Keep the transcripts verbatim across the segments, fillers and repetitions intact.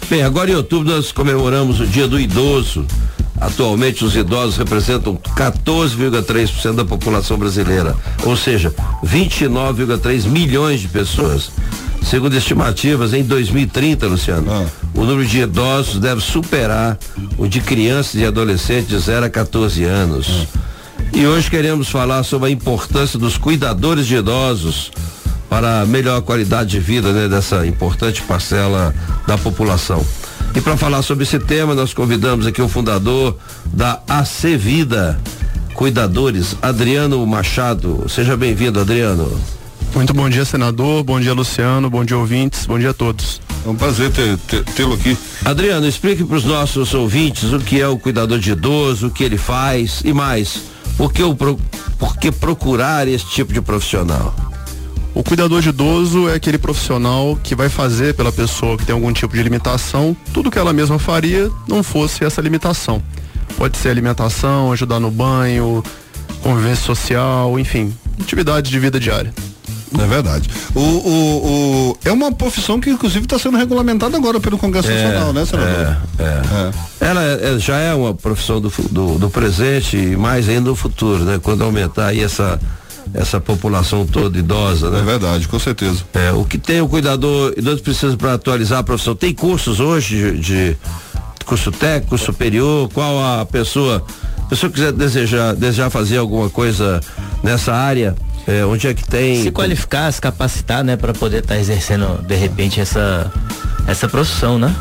Bem, agora em outubro nós comemoramos o Dia do Idoso. Atualmente os idosos representam quatorze vírgula três por cento da população brasileira, ou seja, vinte e nove vírgula três milhões de pessoas. Segundo estimativas, em dois mil e trinta, Luciano, ah. o número de idosos deve superar o de crianças e adolescentes de zero a quatorze anos. Ah. E hoje queremos falar sobre a importância dos cuidadores de idosos para a melhor qualidade de vida, né, dessa importante parcela da população. E para falar sobre esse tema, nós convidamos aqui o fundador da A C Vida Cuidadores, Adriano Machado. Seja bem-vindo, Adriano. Muito bom dia, senador. Bom dia, Luciano. Bom dia, ouvintes. Bom dia a todos. É um prazer ter, ter, tê-lo aqui. Adriano, explique para os nossos ouvintes o que é o cuidador de idoso, o que ele faz e mais, por que, o, por que procurar esse tipo de profissional? O cuidador de idoso é aquele profissional que vai fazer pela pessoa que tem algum tipo de limitação tudo que ela mesma faria não fosse essa limitação. Pode ser alimentação, ajudar no banho, convivência social, enfim, atividades de vida diária. É verdade. O, o, o, é uma profissão que inclusive está sendo regulamentada agora pelo Congresso é, Nacional, né, senador? É, é. é. Ela é, já é uma profissão do, do, do presente e mais ainda do futuro, né? Quando aumentar aí essa essa população toda idosa, né? É verdade, com certeza. É, o que tem o cuidador idoso precisa para atualizar a profissão? Tem cursos hoje de, de curso técnico, curso superior, qual a pessoa, a pessoa quiser desejar, desejar fazer alguma coisa nessa área, é, onde é que tem? Se qualificar, se capacitar, né, para poder estar tá exercendo de repente essa essa profissão, né?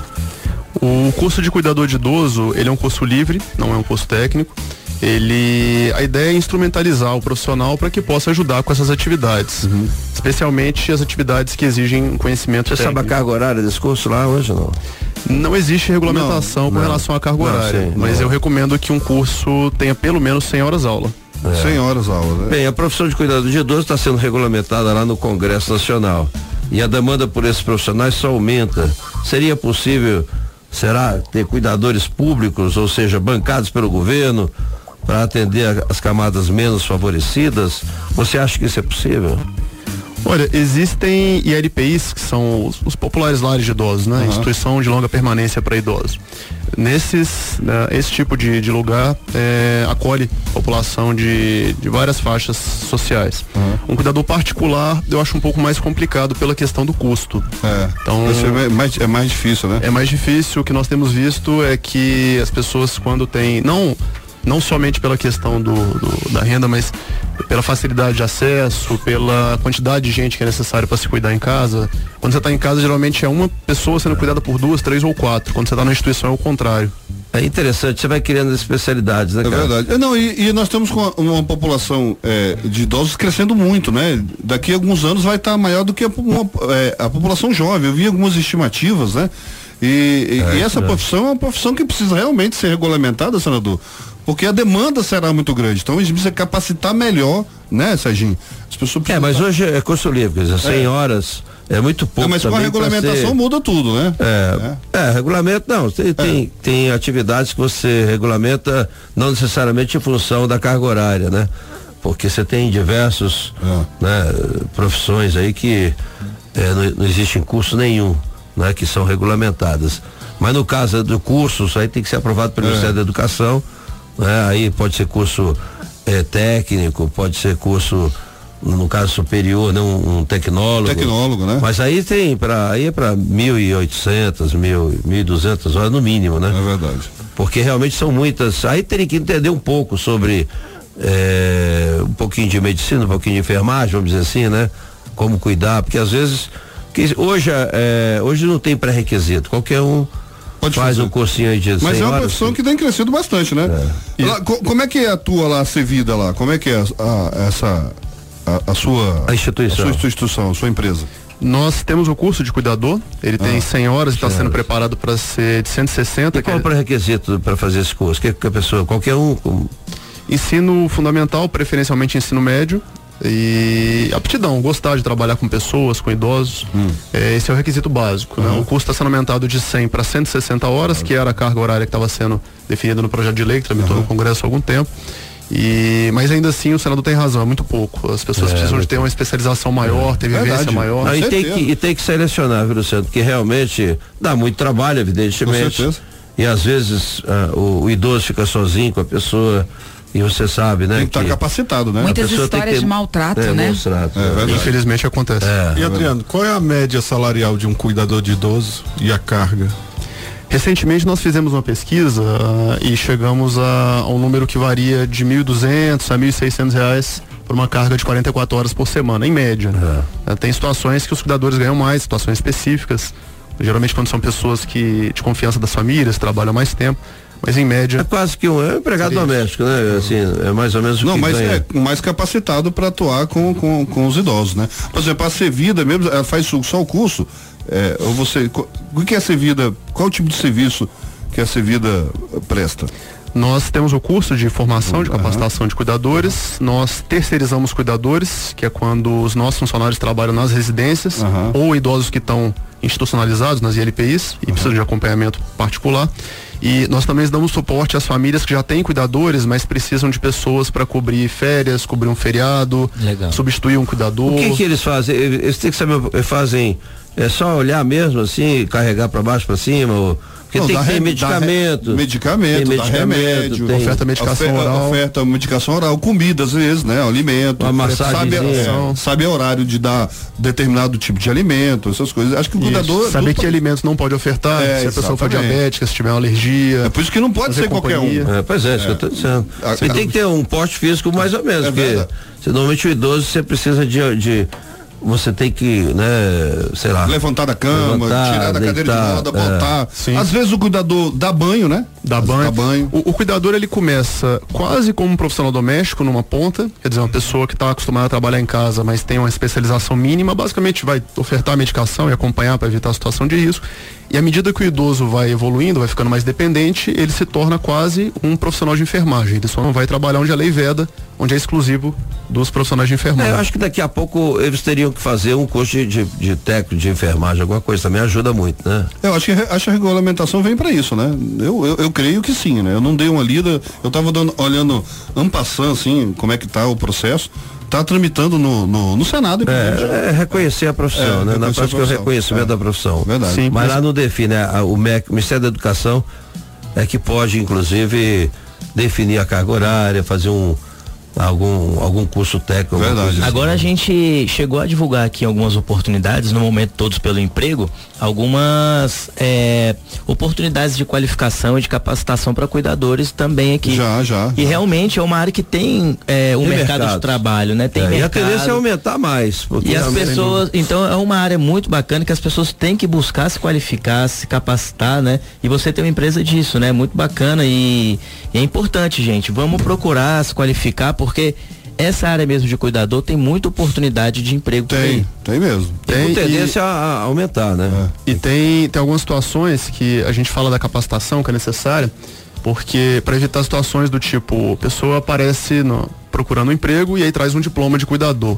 O curso de cuidador de idoso, ele é um curso livre, não é um curso técnico. Ele, a ideia é instrumentalizar o profissional para que possa ajudar com essas atividades, uhum. especialmente as atividades que exigem conhecimento Você técnico. sabe a carga horária desse curso lá hoje, não? Não existe regulamentação não, com não. relação à carga não, horária, sim, mas não. eu recomendo que um curso tenha pelo menos cem horas aula. É. cem horas aula, né? Bem, a profissão de cuidador de idoso está sendo regulamentada lá no Congresso Nacional e a demanda por esses profissionais só aumenta. Seria possível, será, ter cuidadores públicos, ou seja, bancados pelo governo, para atender as camadas menos favorecidas? Você acha que isso é possível? Olha, existem I L P Is, que são os, os populares lares de idosos, né? Uhum. Instituição de longa permanência para idosos. Nesses, né, esse tipo de, de lugar é, acolhe população de, de várias faixas sociais. Uhum. Um cuidador particular eu acho um pouco mais complicado pela questão do custo. É, então é mais, é mais difícil, né? É mais difícil. O que nós temos visto é que as pessoas, quando têm, não não somente pela questão do, do, da renda, mas pela facilidade de acesso, pela quantidade de gente que é necessário para se cuidar em casa. Quando você está em casa, geralmente é uma pessoa sendo cuidada por duas, três ou quatro. Quando você está na instituição é o contrário. É interessante, você vai criando especialidades, né, cara? É verdade. Não, e, e nós temos uma, uma população é, de idosos crescendo muito, né? Daqui a alguns anos vai estar tá maior do que a, uma, é, a população jovem. Eu vi algumas estimativas, né? E, é, e essa é. profissão é uma profissão que precisa realmente ser regulamentada, senador, porque a demanda será muito grande. Então a gente precisa capacitar melhor, né, Serginho? As pessoas É, mas hoje é curso livre, quer dizer, cem é. horas é muito pouco. É, mas com a regulamentação ser... muda tudo, né? É, é. é regulamento não, tem, é. tem, tem atividades que você regulamenta não necessariamente em função da carga horária, né? Porque você tem diversos é. né, profissões aí que é, não, não existe em curso nenhum, né? Que são regulamentadas. Mas no caso do curso, isso aí tem que ser aprovado pelo é. Ministério da Educação. É, aí pode ser curso é, técnico, pode ser curso, no caso superior, né, um, um tecnólogo. Tecnólogo, né? Mas aí tem para aí é para mil e oitocentas, mil, mil e duzentas horas no mínimo, né? É verdade. Porque realmente são muitas. Aí teria que entender um pouco sobre é, um pouquinho de medicina, um pouquinho de enfermagem, vamos dizer assim, né? Como cuidar, porque às vezes que hoje é, hoje não tem pré-requisito, qualquer um Pode faz fazer. um cursinho aí de Mas é uma horas, profissão assim. que tem crescido bastante, né? É. Lá, co, como é que atua lá a Cevida lá? Como é que é a, a, essa a, a sua a instituição. a sua instituição, a sua empresa? Nós temos o curso de cuidador, ele ah, tem cem horas e está sendo preparado para ser de cento e sessenta. E qual é o pré-requisito para fazer esse curso? Que, que a pessoa, qualquer um? Com... Ensino fundamental, preferencialmente ensino médio. E aptidão, gostar de trabalhar com pessoas, com idosos, hum. é, esse é o requisito básico, uhum. né? O curso está sendo aumentado de cem para cento e sessenta horas, uhum. que era a carga horária que estava sendo definida no projeto de lei que tramitou uhum. no Congresso há algum tempo. E, mas ainda assim o senador tem razão, é muito pouco. As pessoas é, precisam de ter uma especialização maior, é. ter vivência Verdade. maior. Não, e, tem que, e tem que selecionar, viu, Luciano? Porque realmente dá muito trabalho, evidentemente. E às vezes uh, o, o idoso fica sozinho com a pessoa. E você sabe, né? Tem que estar tá capacitado, né? Muitas histórias ter, de maltrato, é, né? Maltrato, é, infelizmente acontece. É, e Adriano, qual é a média salarial de um cuidador de idoso e a carga? Recentemente nós fizemos uma pesquisa uh, e chegamos a, a um número que varia de mil e duzentos a mil e seiscentos reais por uma carga de quarenta e quatro horas por semana, em média. É. Uh, tem situações que os cuidadores ganham mais, situações específicas, geralmente quando são pessoas que de confiança das famílias, trabalham mais tempo. Mas em média. É quase que um é um empregado doméstico, né? Assim, é mais ou menos o Não, que mas ganha. é mais capacitado para atuar com, com, com os idosos, né? Por exemplo, a Servida mesmo, ela faz só o curso. É, ou você. O que é a Servida? Qual o tipo de serviço que a Servida presta? Nós temos o curso de formação, uhum. de capacitação de cuidadores, nós terceirizamos cuidadores, que é quando os nossos funcionários trabalham nas residências, uhum. ou idosos que estão institucionalizados nas I L P Is e uhum. precisam de acompanhamento particular. E nós também damos suporte às famílias que já têm cuidadores, mas precisam de pessoas para cobrir férias, cobrir um feriado, Legal. substituir um cuidador. O que que eles fazem? Eles têm que saber, eles fazem, é só olhar mesmo assim, carregar para baixo, para cima, ou... Porque não, tem que ter medicamento. Re, medicamento, tem medicamento, remédio, tem oferta medicação oferta, oral. Oferta medicação oral, comida às vezes, né? Alimento. Uma massagem. Sabe, é, sabe o horário de dar determinado tipo de alimento, essas coisas. Acho que o isso. cuidador. Saber que alimentos não pode ofertar, é, se a pessoa for diabética, se tiver uma alergia. É por isso que não pode ser qualquer um. É, pois é, isso é. que eu tô dizendo. A, você a, tem que ter um porte físico mais ou menos, é porque se, normalmente o idoso você precisa de, de você tem que, né, sei lá. Levantar da cama, levantar, tirar da deitar, cadeira de roda, botar. É, Às vezes o cuidador dá banho, né? Dá banho. Dá banho. O, o cuidador, ele começa quase como um profissional doméstico numa ponta, quer dizer, uma pessoa que está acostumada a trabalhar em casa, mas tem uma especialização mínima, basicamente vai ofertar medicação e acompanhar para evitar a situação de risco. E à medida que o idoso vai evoluindo, vai ficando mais dependente, ele se torna quase um profissional de enfermagem. Ele só não vai trabalhar onde a lei veda, onde é exclusivo dos profissionais de enfermagem. É, eu acho que daqui a pouco eles teriam que fazer um curso de, de, de técnico de enfermagem, alguma coisa também ajuda muito, né? Eu acho que, acho que a regulamentação vem para isso, né? Eu, eu, eu creio que sim, né? Eu não dei uma lida, eu estava olhando, en passant, assim, como é que tá o processo. Está tramitando no, no, no Senado. É, é reconhecer a profissão, é, né? Na prática é o reconhecimento é. da profissão. Verdade. Sim, mas lá no DEFI, né? O M E C, o Ministério da Educação, é que pode, inclusive, definir a carga horária, fazer um algum algum curso técnico. Verdade. Assim. Agora a gente chegou a divulgar aqui algumas oportunidades, no momento Todos pelo Emprego, algumas é, oportunidades de qualificação e de capacitação para cuidadores também aqui. Já, já. E já. realmente é uma área que tem é, um tem mercado, mercado de trabalho, né? Tem é, mercado. E a tendência é aumentar mais. E as pessoas, então é uma área muito bacana que as pessoas têm que buscar se qualificar, se capacitar, né? E você tem uma empresa disso, né? Muito bacana e, e é importante, gente. Vamos procurar se qualificar, porque essa área mesmo de cuidador tem muita oportunidade de emprego. Tem, tem mesmo. Tem, tem tendência e, a aumentar, né? É. E tem, tem algumas situações que a gente fala da capacitação que é necessária, porque para evitar situações do tipo, a pessoa aparece no, procurando um emprego e aí traz um diploma de cuidador.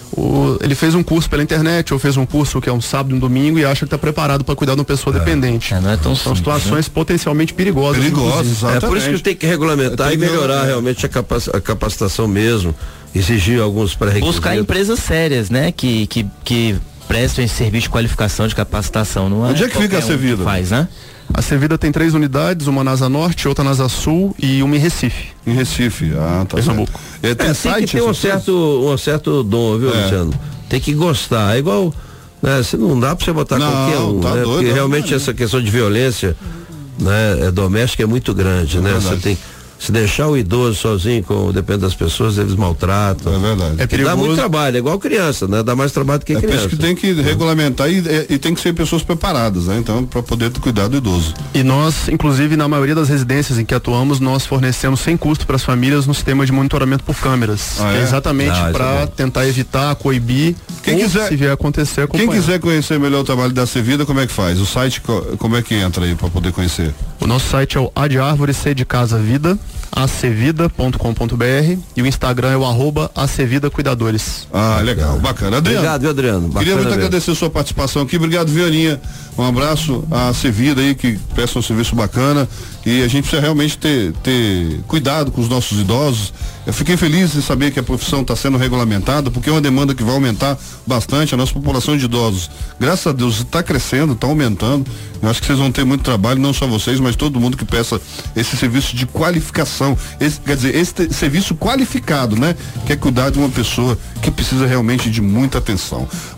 O, ele fez um curso pela internet ou fez um curso que é um sábado e um domingo e acha que está preparado para cuidar de uma pessoa é. dependente. É, não é tão São simples, situações né? potencialmente perigosas. Perigosas, é por isso que tem que regulamentar tem e melhorar que... realmente a, capac, a capacitação mesmo, exigir alguns pré-requisitos. Buscar empresas sérias, né? Que, que, que prestam esse serviço de qualificação, de capacitação. Não é Onde é que fica a Servida? Um faz, né? A Servida tem três unidades, uma na Asa Norte, outra na Asa Sul e uma em Recife. Em Recife, ah, tá Pernambuco. É, tem, é, site, tem que ter um certo, um certo dom, viu, é. Luciano? Tem que gostar. É igual, né? Se não dá pra você botar não, qualquer um, tá né? Doido, porque realmente não, essa questão de violência, né, é, doméstica é muito grande, é né? Você tem se deixar o idoso sozinho, com, depende das pessoas, eles maltratam. É verdade. É que dá muito trabalho, é igual criança, né? Dá mais trabalho do que é criança. É por isso que tem que regulamentar e, e tem que ser pessoas preparadas, né? Então, para poder cuidar do idoso. E nós, inclusive, na maioria das residências em que atuamos, nós fornecemos sem custo para as famílias um sistema de monitoramento por câmeras. Ah, que é? é exatamente ah, para é tentar evitar, coibir, quem ou, quiser, se vier acontecer, acompanhar. Quem quiser conhecer melhor o trabalho da Servida, como é que faz? O site, como é que entra aí para poder conhecer? O nosso site é o A de Árvore, C de Casa Vida, acevida ponto com ponto br e o Instagram é o arroba acevida cuidadores. Ah, legal, bacana. Adriano, obrigado, Adriano. Bacana queria muito mesmo. agradecer a sua participação aqui. Obrigado, Vianinha. Um abraço à Acevida aí, que presta um serviço bacana. E a gente precisa realmente ter, ter cuidado com os nossos idosos. Eu fiquei feliz em saber que a profissão está sendo regulamentada, porque é uma demanda que vai aumentar bastante. A nossa população de idosos, graças a Deus, está crescendo, está aumentando. Eu acho que vocês vão ter muito trabalho, não só vocês, mas todo mundo que peça esse serviço de qualificação. Esse, quer dizer, esse te, serviço qualificado, né? Que é cuidar de uma pessoa que precisa realmente de muita atenção.